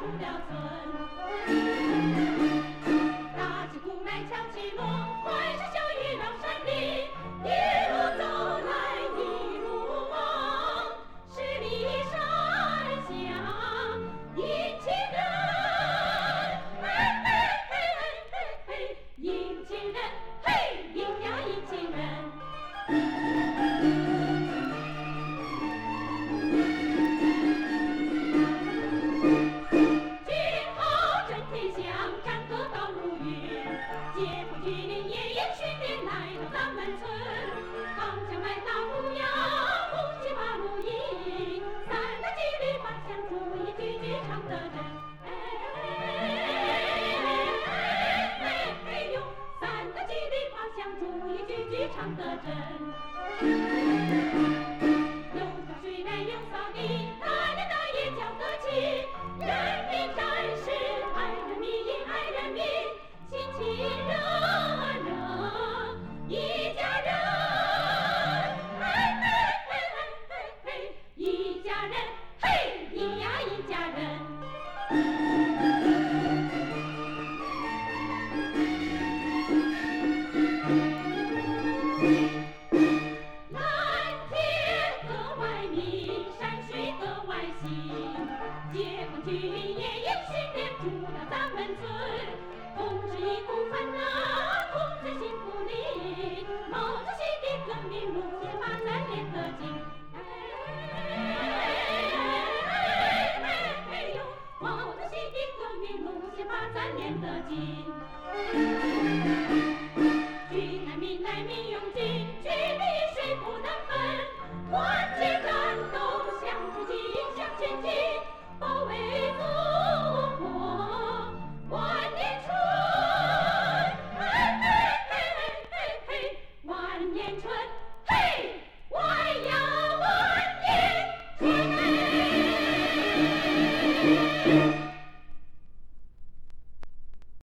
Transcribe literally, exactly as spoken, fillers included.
出了村。打起鼓来敲起锣，快是笑语绕山林，一路走来一路往，十里山下迎亲人，嘿嘿嘿嘿嘿嘿，迎亲人，嘿迎呀迎亲人。解放军夜夜训练来到咱们村，扛枪来打鼓呀，红旗八路迎，三打几里八枪注意句句唱得真，哎哎哎哎呦，三打几里八枪注意句句唱得真。有挑水来有扫地，大人大爷叫个齐，人民战士爱人民爱人民。亲亲热热一家人，嘿嘿嘿嘿嘿嘿，一家人，嘿一呀一家人。蓝天格外明，山水格外新，解放军也